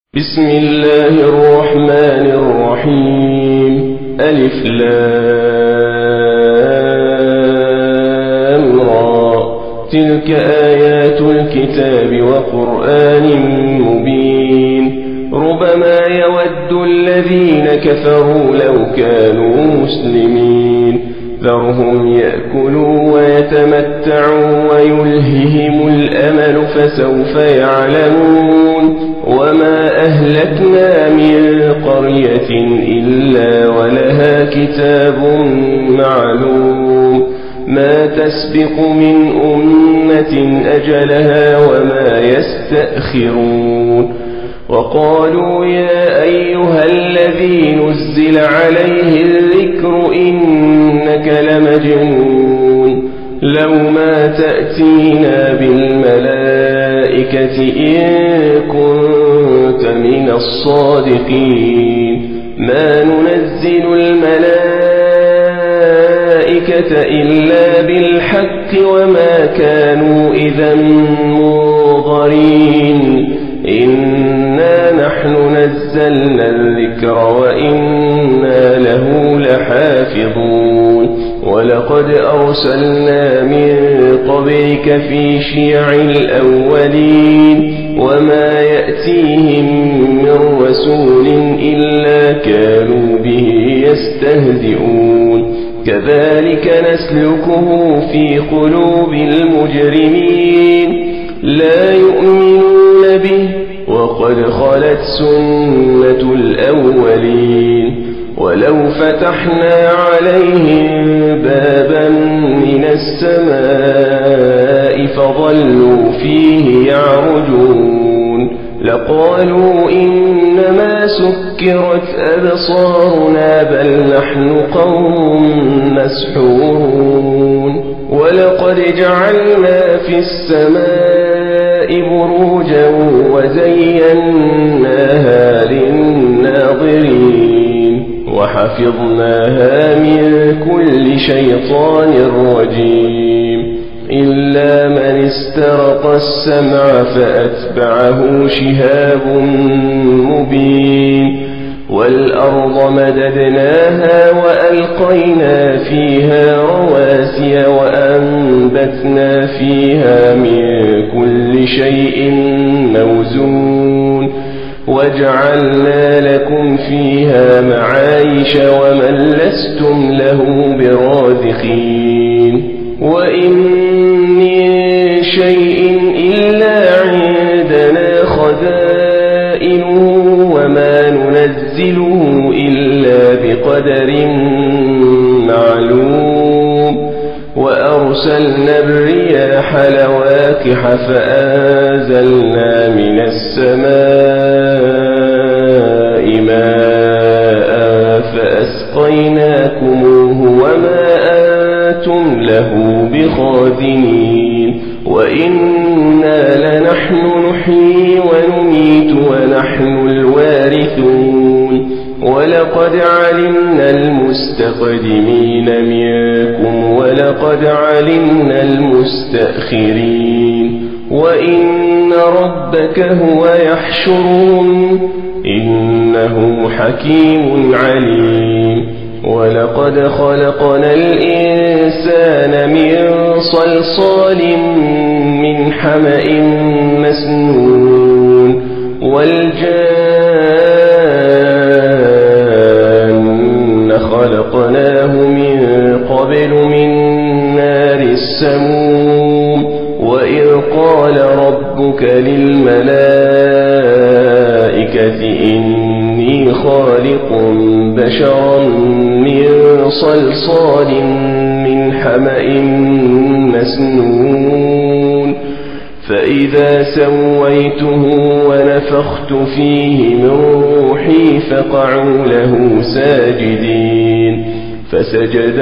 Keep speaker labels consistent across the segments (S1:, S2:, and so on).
S1: بسم الله الرحمن الرحيم. ألف لام را. تلك آيات الكتاب وقرآن مبين. ربما يود الذين كفروا لو كانوا مسلمين. ذرهم يأكلوا ويتمتعوا ويلههم الأمل فسوف يعلمون. وما أهلكنا من قرية إلا ولها كتاب معلوم. ما تسبق من أمة أجلها وما يستأخرون. وقالوا يا أيها الذي نزل عليه الذكر إنك لمجنون. لو ما تأتينا بالملائكة إن كنت من الصادقين. ما ننزل الملائكة إلا بالحق وما كانوا إذا منظرين. إنا نحن نزلنا الذكر وإنا له لحافظون. ولقد أرسلنا من قبلك في شيع الأولين وما يأتيهم من رسول إلا كانوا به يستهزئون. كذلك نسلكه في قلوب المجرمين لا يؤمنون به وقد خلت سنة الأولين. ولو فتحنا عليهم بابا من السماء فظلوا فيه يعرجون لقالوا إنما سكرت أبصارنا بل نحن قوم مسحورون. ولقد جعلنا في السماء بروجا وزيناها للناظرين وحفظناها من كل شيطان رجيم إلا من استرق السمع فأتبعه شهاب مبين. والأرض مددناها وألقينا فيها رواسي وأنبتنا فيها من كل شيء موزون وجعلنا لكم فيها معايش ومن لستم له برازقين. وإن من شيء إلا عندنا خزائنه وما ننزله إلا بقدر معلوم. وأرسلنا الرياح لواقح فأنزلنا من السماء ماء فأسقيناكموه وما أنتم له بخازنين. وإنا لنحن نحيي ونميت ونحن الوارثون. ولقد علمنا المستقدمين منكم ولقد علمنا المستأخرين. وإن ربك هو يحشرهم إنه حكيم عليم. ولقد خلقنا الإنسان من صلصال من حمأ مسنون والجان خلقناه من قبل من نار السموم. وإذ قال ربك للملائكة إني خالق بشرا من صلصال من حمأ مسنون فإذا سويته ونفخت فيه من روحي فقعوا له ساجدين. فسجد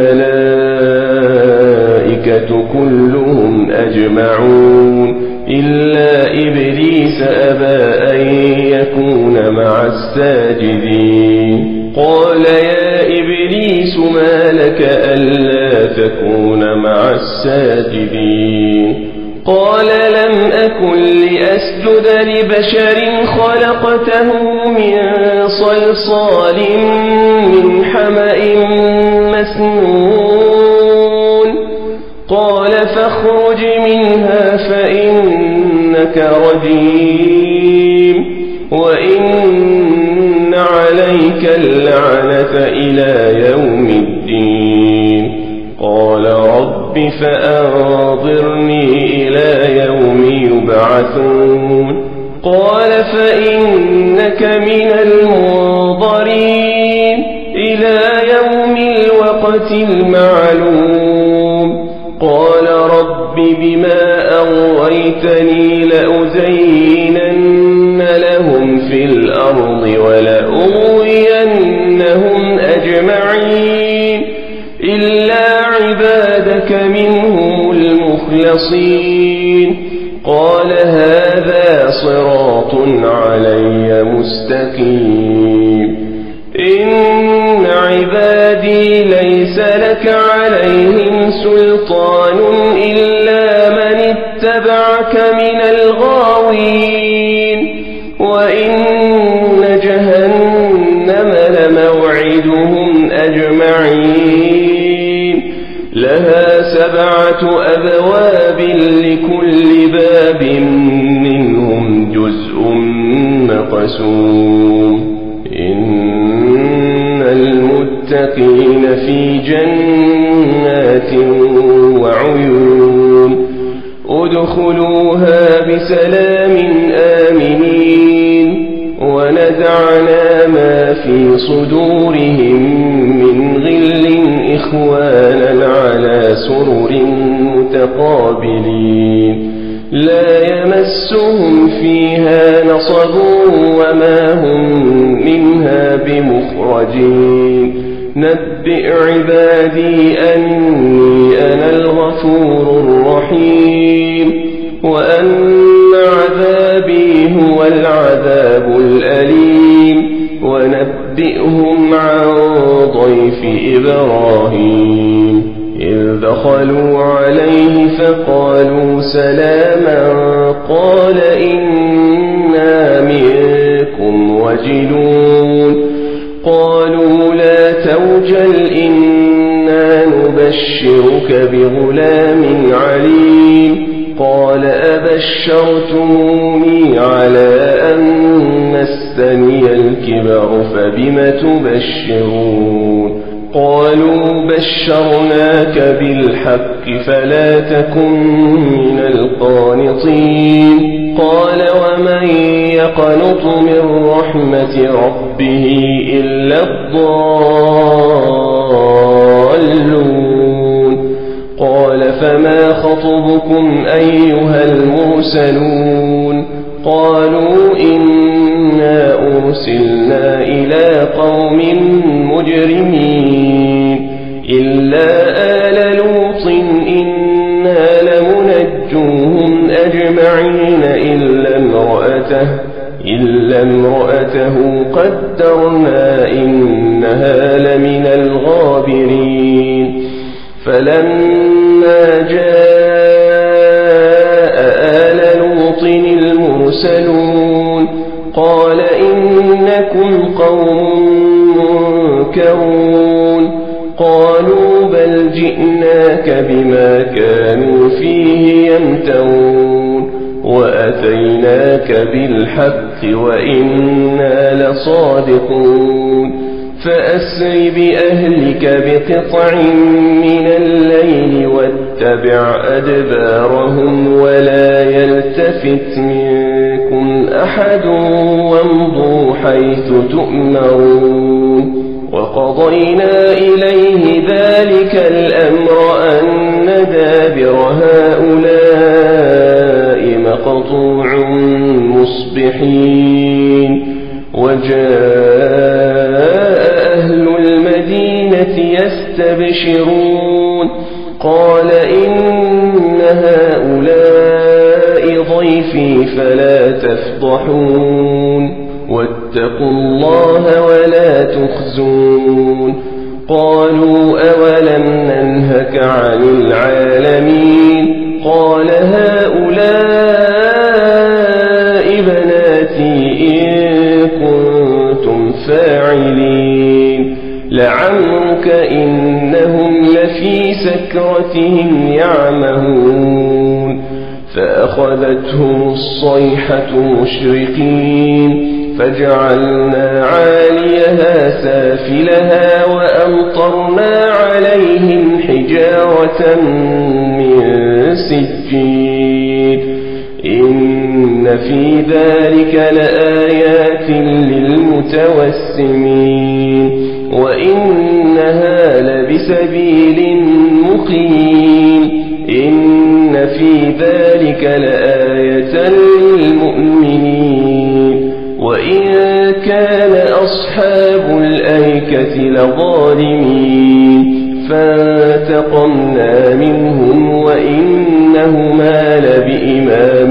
S1: الملائكة كلهم أجمعون إلا إبليس أبى أن يكون مع الساجدين. قال يا إبليس ما لك ألا تكون مع الساجدين؟ قال لم أكن لأسجد لبشر خلقته من صلصال من حمأ مسنون قال فاخرج منها فإنك رجيم وإن عليك اللعنة إلى يوم الدين قال رب فأنظرني إلى يوم يبعثون قال فإنك من المنظرين إلى يوم الوقت المعلوم قال رب بما أغويتني لأزينن لهم في الأرض ولأغوينهم أجمعين إلا عبادك منهم المخلصين قال هذا صراط علي مستقيم إن عبادي ليس لك عليهم سلطان إلا من اتبعك من الغاوين وإن جهنم لموعدهم أجمعين لها 7 أبواب لكل باب منهم جزء مقسوم إن المتقين في جنات وعيون ادخلوها بسلام آمنين ونزعنا ما في صدورهم من غل إخوانا على سرر متقابلين لا يمسهم فيها نصب وما هم منها بمخرجين نبئ عبادي أني أنا الغفور الرحيم وأن عذابي هو العذاب الأليم ونبئهم عن ضيف إبراهيم إذ دخلوا عليه فقالوا سلاما قال إنا منكم وجلون قالوا لا توجل إنا نبشرك بغلام عليم قال أبشرتموني على أن مسني الكبر فبم تبشرون قالوا بشرناك بالحق فلا تكن من القانطين قال ومن يقنط من رحمة ربه إلا الضالون قال فما خطبكم أيها المرسلون قالوا إنا أرسلنا إلى قوم مجرمين إلا آل لوط إنا لمنجوهم أجمعين إلا امرأته قدرنا إنها لمن الغابرين فلما جاء آل لوط المرسلون قال إنكم قوم منكرون قالوا بل جئناك بما كانوا فيه يمترون وأتيناك بالحق وإنا لصادقون فأسر بأهلك بقطع من الليل واتبع أدبارهم ولا يلتفت منكم أحد وامضوا حيث تؤمرون وقضينا إليه ذلك الأمر أن دابر هؤلاء مقطوع مصبحين وجاء أهل المدينة يستبشرون قال إن هؤلاء ضيفي فلا تفضحون واتقوا الله ولا تخزون قالوا أولم ننهك عن العالمين قال هؤلاء هؤلاء بناتي إن كنتم فاعلين لعمرك إنهم لفي سكرتهم يعمهون فأخذتهم الصيحة مشرقين فجعلنا عاليها سافلها وأمطرنا عليهم حجارة من سجيل إن في ذلك لآيات للمتوسمين وإنها لبسبيل مقيم إن في ذلك لآية للمؤمنين وإن كان أصحاب الأيكة لظالمين فانتقمنا منهم وإنهما لبإمام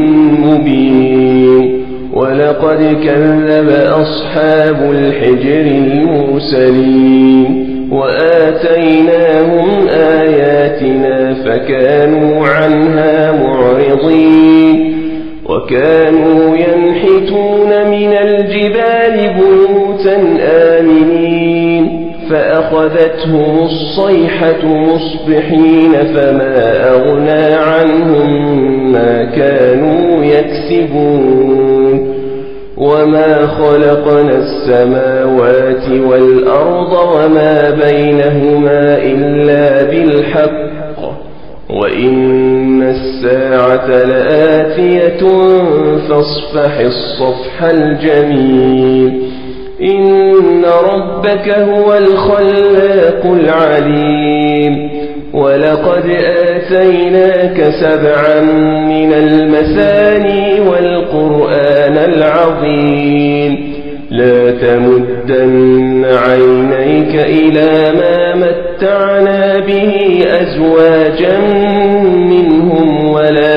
S1: مبين ولقد كذب أصحاب الحجر المرسلين وآتيناهم آياتنا فكانوا عنها معرضين وكانوا ينحتون من الجبال بيوتا آمنين فأخذتهم الصيحة مصبحين فما أغنى عنهم ما كانوا يكسبون وما خلقنا السماوات والأرض وما بينهما إلا بالحق وإن الساعة لآتية فاصفح الصفح الجميل إن ربك هو الخلاق العليم ولقد آتيناك 7 من المثاني والقرآن العظيم لا تمدن عينيك إلى ما متعنا به أزواجا منهم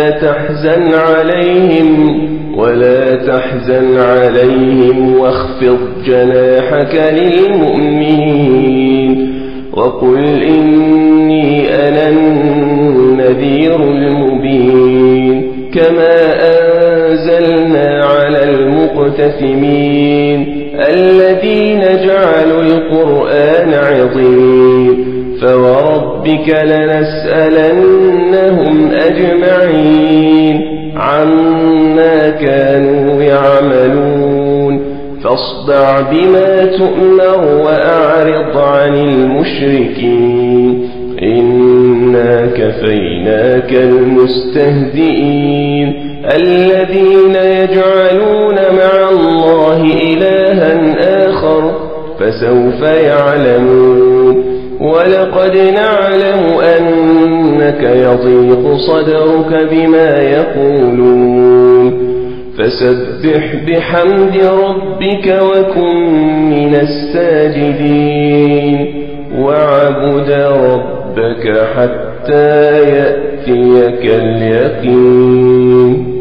S1: ولا تحزن عليهم واخفض جناحك للمؤمنين وقل إني أنا النذير المبين كما أنزلنا على المقتسمين الذين جعلوا القرآن عضين فوربك لنسألنهم أجمعين عما كانوا يعملون فاصدع بما تؤمر وأعرض عن المشركين إنا كفيناك المستهزئين الذين يجعلون مع الله إلها آخر فسوف يعلمون ولقد نعلم أنك يضيق صدرك بما يقولون فسبح بحمد ربك وكن من الساجدين واعبد ربك حتى يأتيك اليقين